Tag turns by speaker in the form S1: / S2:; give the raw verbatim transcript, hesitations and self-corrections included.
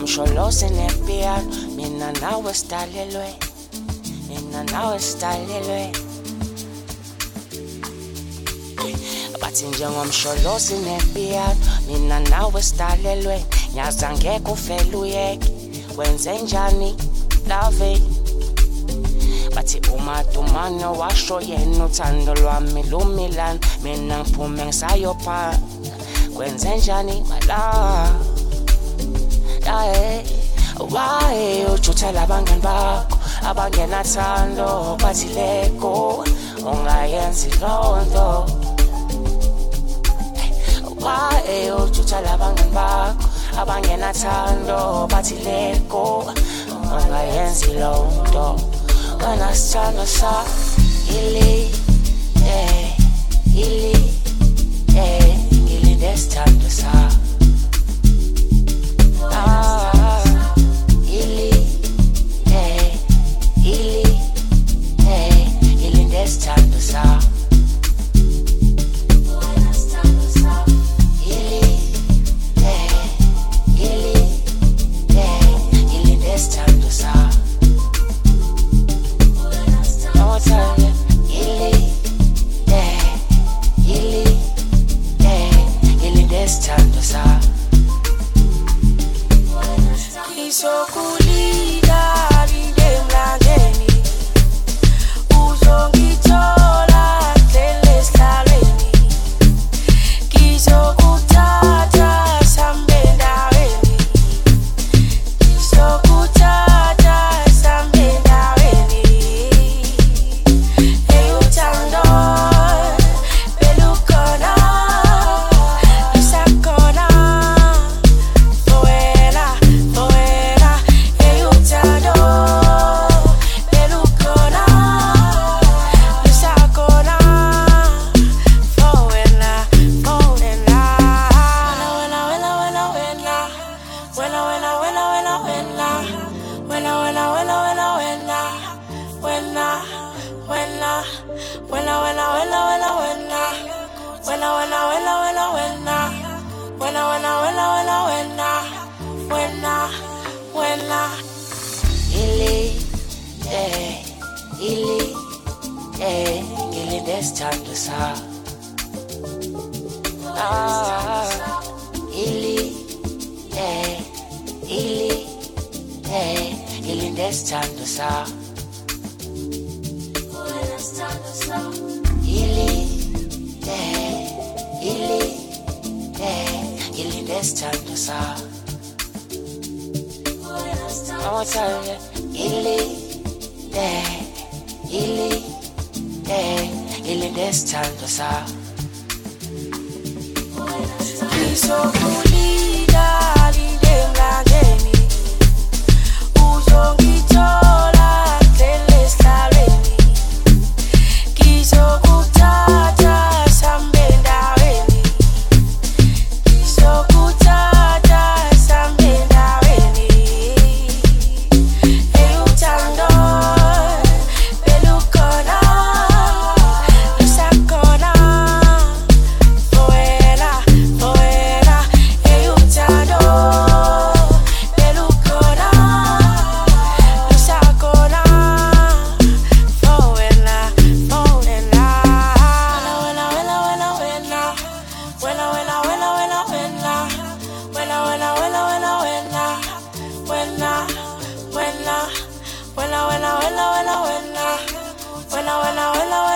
S1: njengomsholosi nepiano, mina nawe sidalelwe, mina nawe sidalelwe. Bathi njengomsholosi nepiano, mina nawe sidalelwe, nyazi angeke ufele uyeke, wenze njani love. Bathi umadumane washo yena uthando lwami lumilana, mina ngiphume ngisayopha, kwenze njani my love. Yeah, why ujutha labangani bakho abangenathando, bathi leko ungayenzi lonto. Why ujutha labangani bakho abangenathando, bathi leko ungayenzi lonto. Wena sithando sa ili eh ili eh ngilinde sithando sa ah ili eh ili eh ngilinde sithando sa wena sithando sa ili eh ili eh ngilinde sithando sa.
S2: When I, when I, when I, when I, when I, when I, when I, when I,